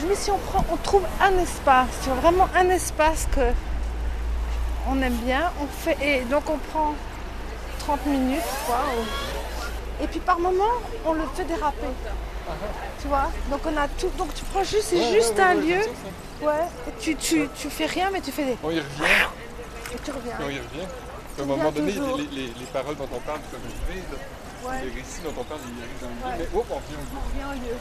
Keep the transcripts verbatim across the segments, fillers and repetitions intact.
dis, mais si on prend, on trouve un espace, tu vois, vraiment un espace que on aime bien, on fait, et donc on prend trente minutes, quoi. ou- Et puis par moment, on le fait déraper, tu vois. Donc on a tout, donc tu prends juste, c'est Ouais, ouais, juste ouais, un ouais, j'aime lieu, ça, ça. ouais, et tu, tu, tu fais rien, mais tu fais des... On y revient, Et tu reviens. puis on y revient. Puis à Tu un reviens moment donné, les, toujours. les, les, les paroles dont on parle peuvent arriver, là. Ouais, Les récits dont on parle, ils arrivent dans le lieu, ouais, mais hop, on revient au lieu. on revient au lieu.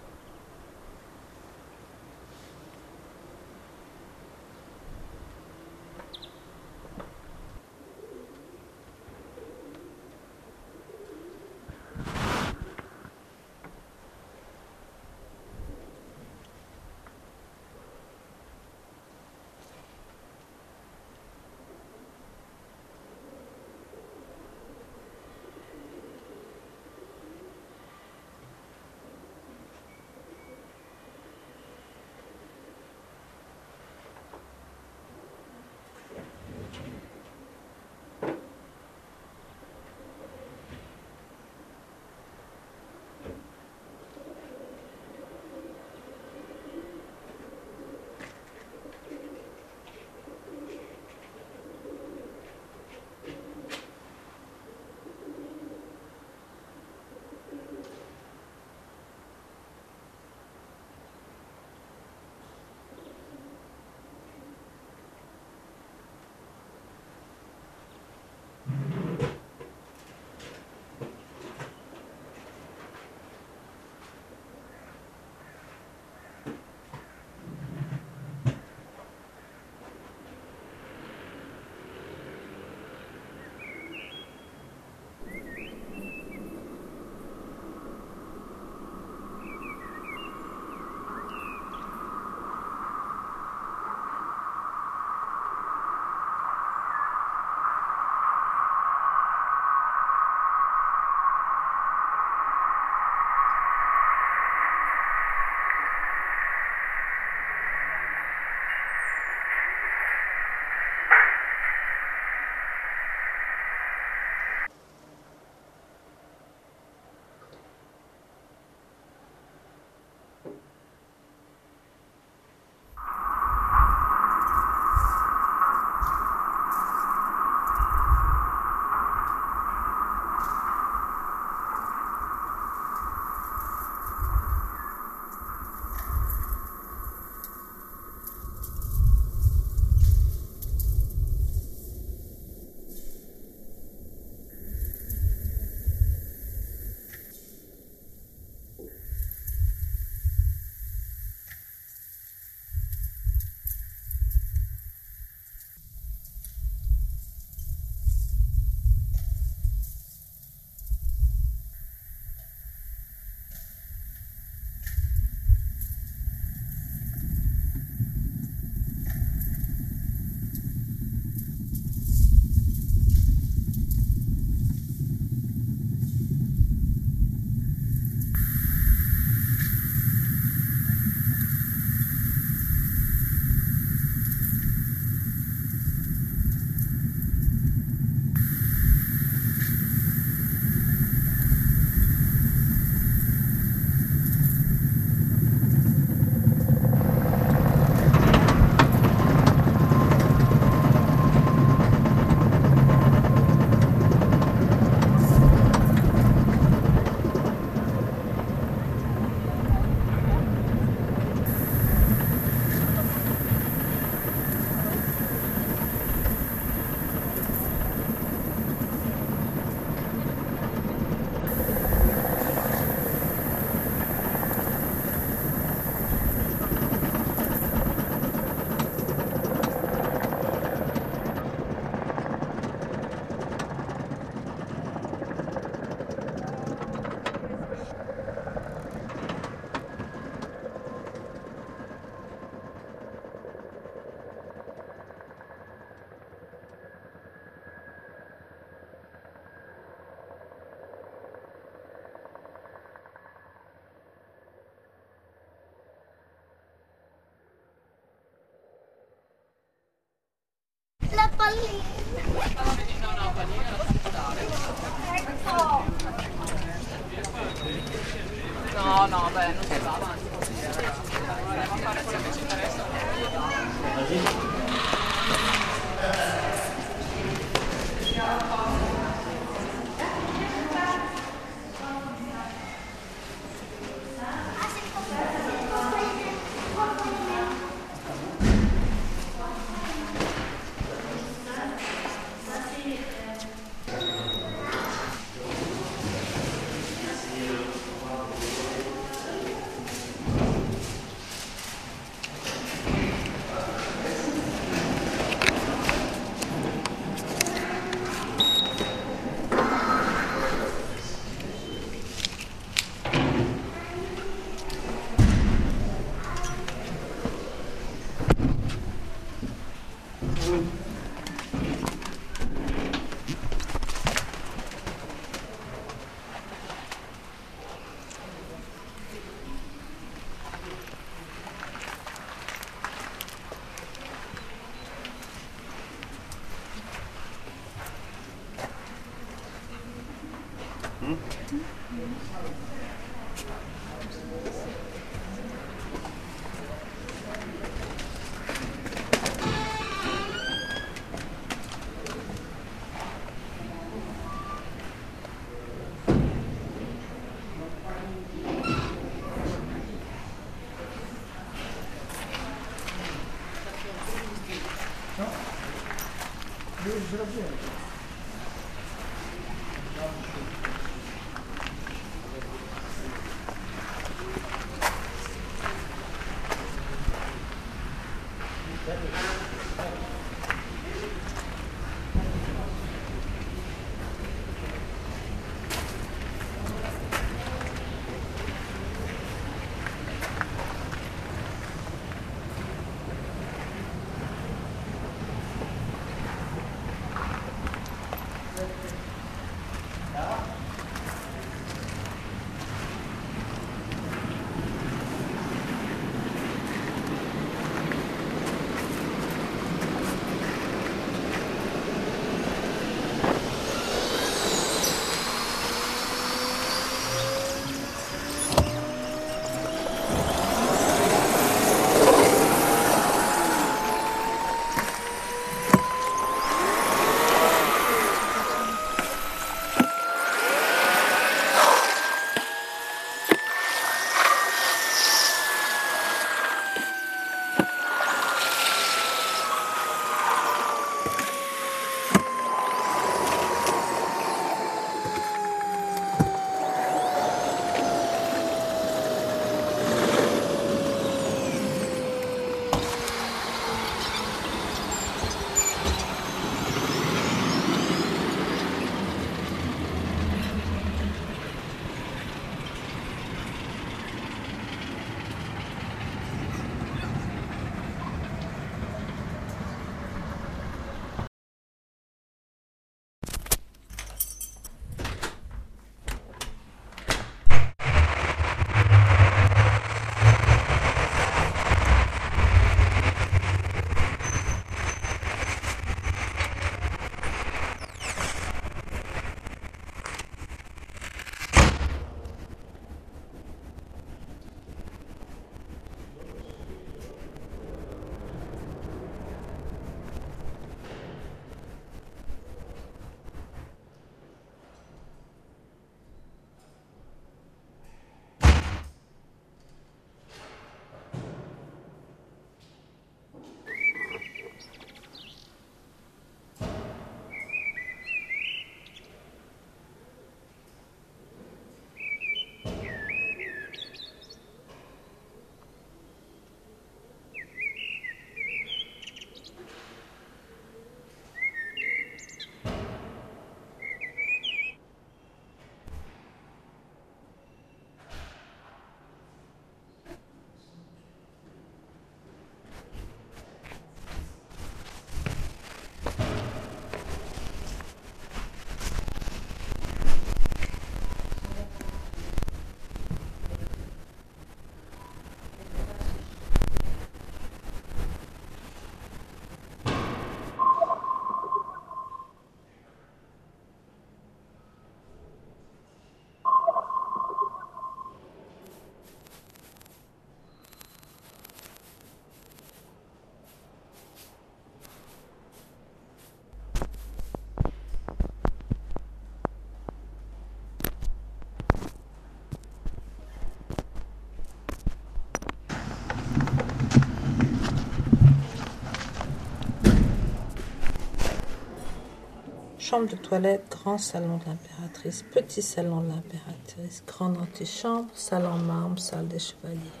Chambre de toilette, grand salon de l'impératrice, petit salon de l'impératrice, grande antichambre, salle en marbre, salle des chevaliers.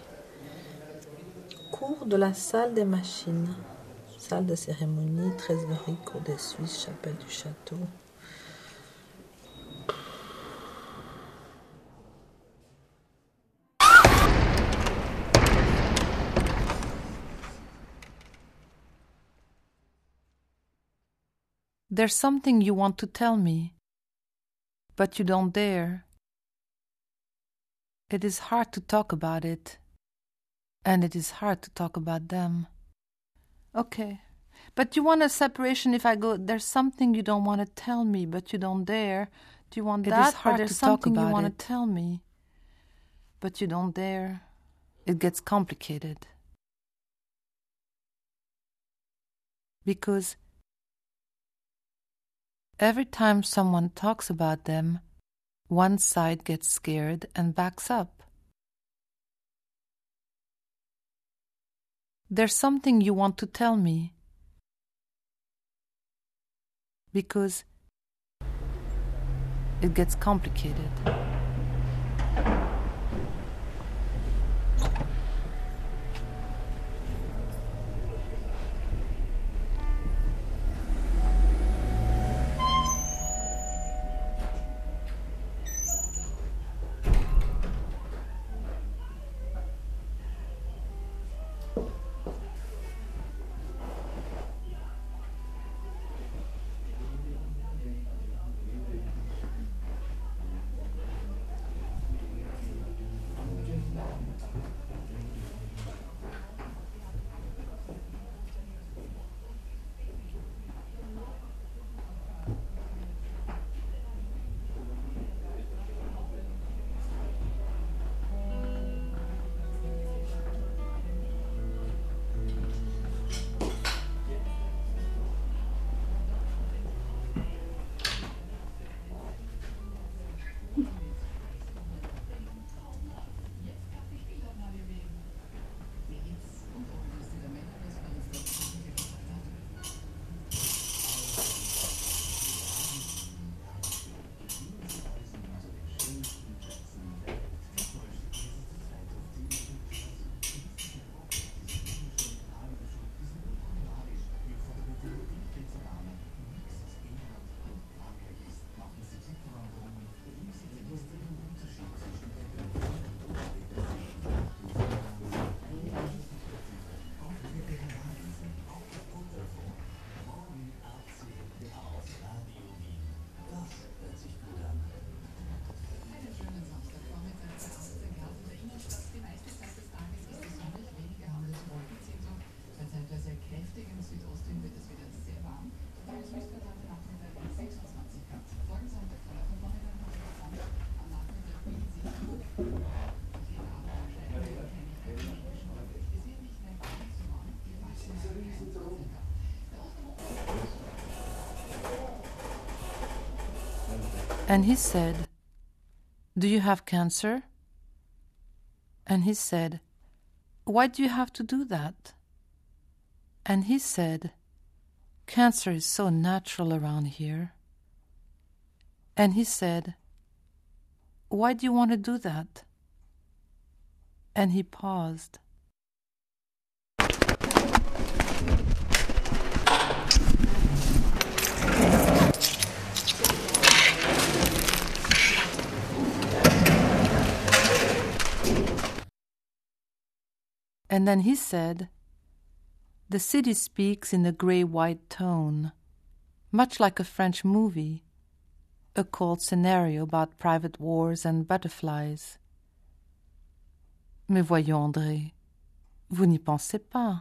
Cour de la salle des machines, salle de cérémonie, trésorerie, cour des Suisses, chapelle du château. There's something you want to tell me, but you don't dare. It is hard to talk about it, and it is hard to talk about them. Okay, but you want a separation if I go, there's something you don't want to tell me, but you don't dare. Do you want It that, is hard or there's to talk something you about want it. to tell me, but you don't dare? It gets complicated. Because every time someone talks about them, one side gets scared and backs up. There's something you want to tell me. Because it gets complicated. And he said, "Do you have cancer?" And he said, "Why do you have to do that?" And he said, "Cancer is so natural around here." And he said, "Why do you want to do that?" And he paused. And then he said, "The city speaks in a grey-white tone, much like a French movie, a cold scenario about private wars and butterflies." Mais voyons, André, vous n'y pensez pas.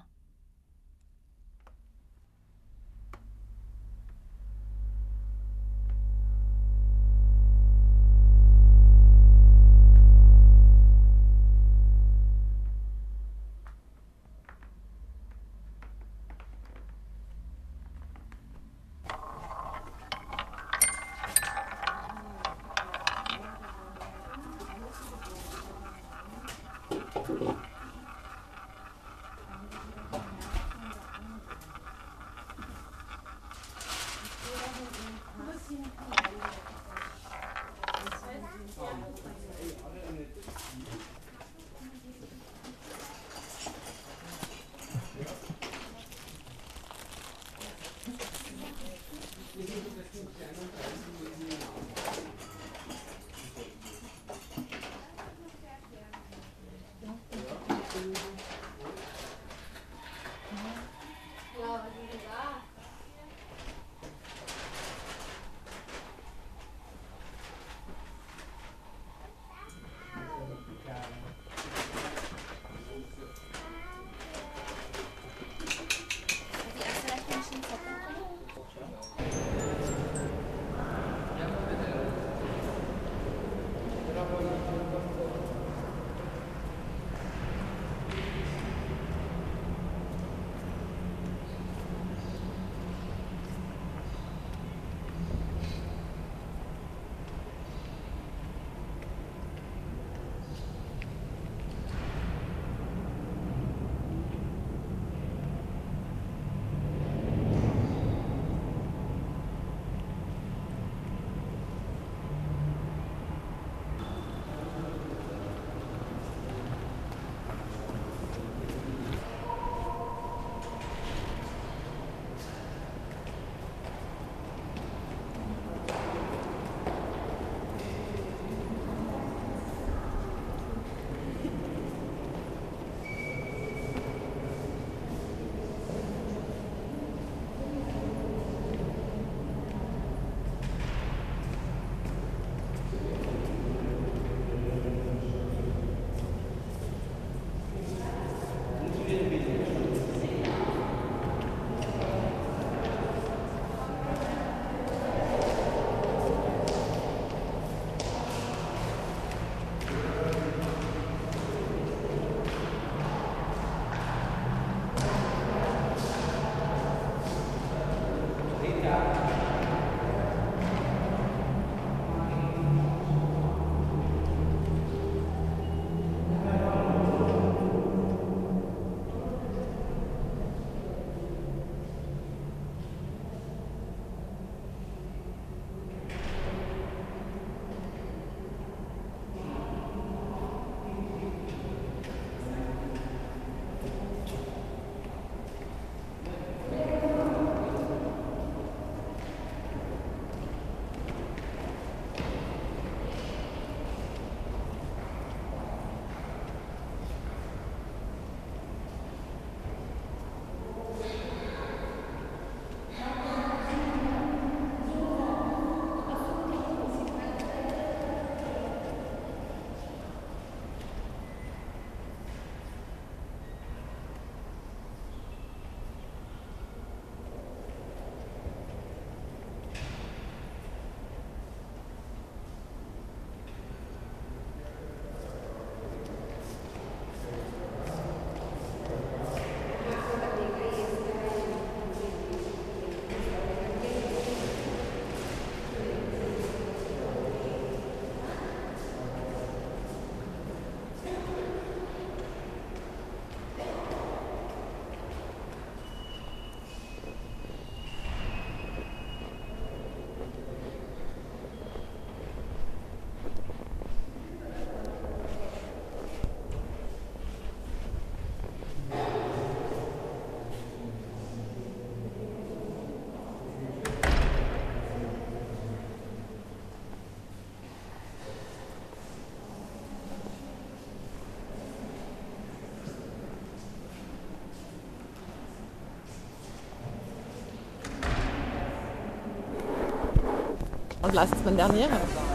La semaine dernière.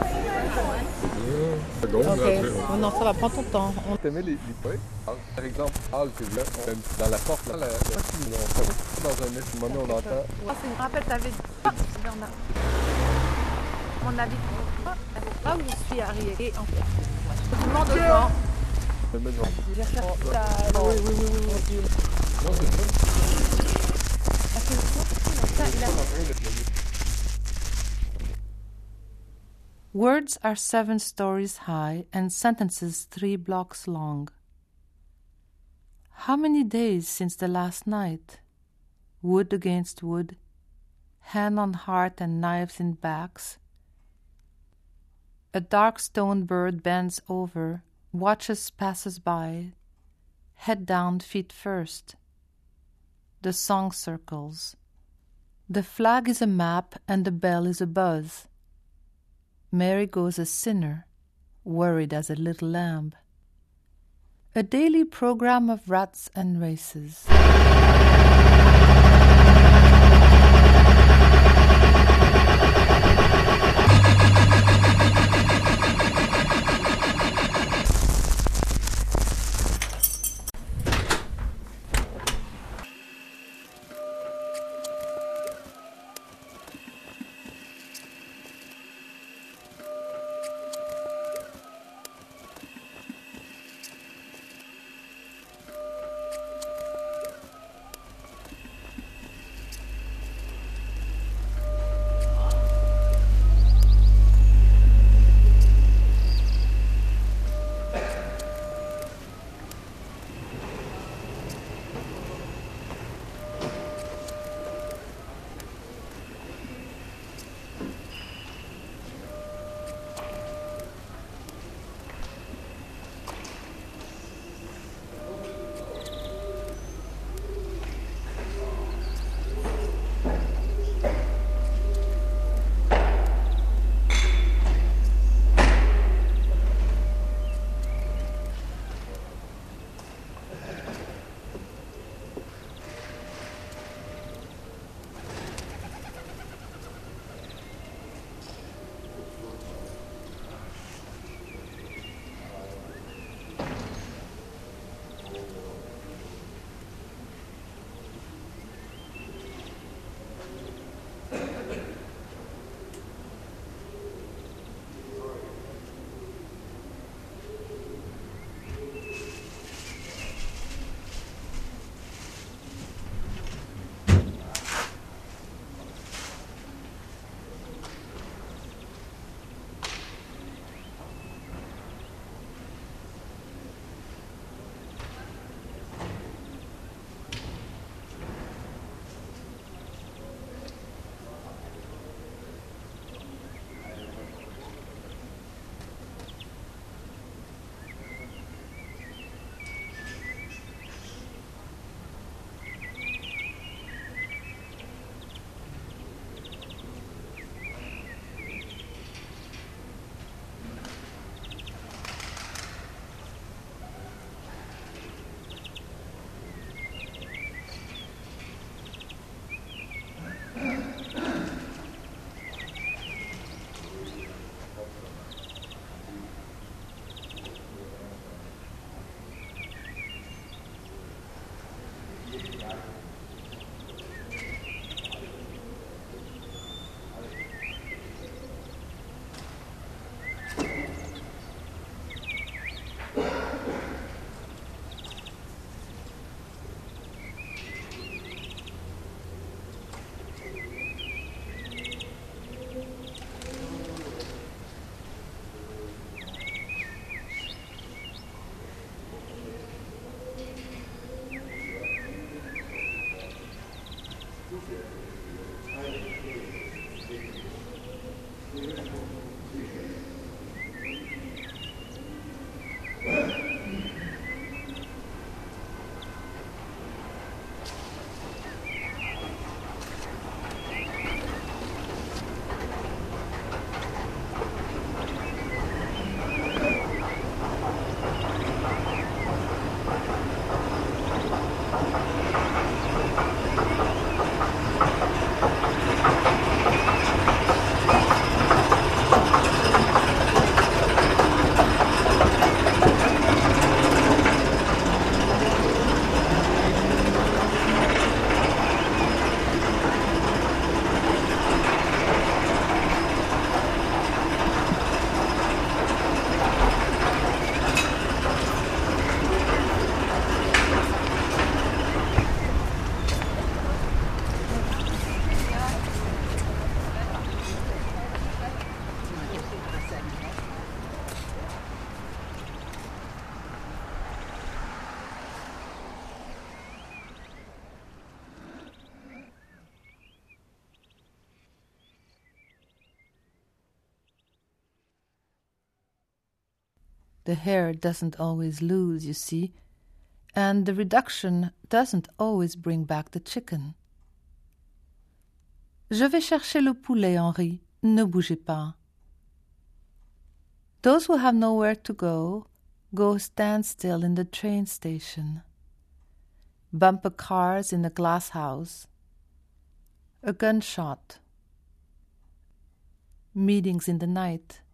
Seconde, Ok. après. Oh non, ça va prendre ton temps. On... T'aimais les, les poètes? Par exemple, Al, c'est là, on aime dans la porte, là, la, la, on dans un petit moment, on entend. Ah, c'est une rappel, t'avais dit. Ah, on a. On a dit. Là où je suis arrivée, en fait. Tout le monde au vent. Le même genre. Je vais faire ça. Oui, oui, oui, oui, oui. Non, c'est ça. Ça, il a- Words are seven stories high and sentences three blocks long. How many days since the last night? Wood against wood, hand on heart and knives in backs. A dark stone bird bends over, watches passes by, head down, feet first. The song circles. The flag is a map and the bell is a buzz. Mary goes a sinner, worried as a little lamb. A daily program of rats and races. The hair doesn't always lose, you see, and the reduction doesn't always bring back the chicken. Je vais chercher le poulet, Henri. Ne bougez pas. Those who have nowhere to go, go stand still in the train station. Bumper cars in a glass house. A gunshot. Meetings in the night.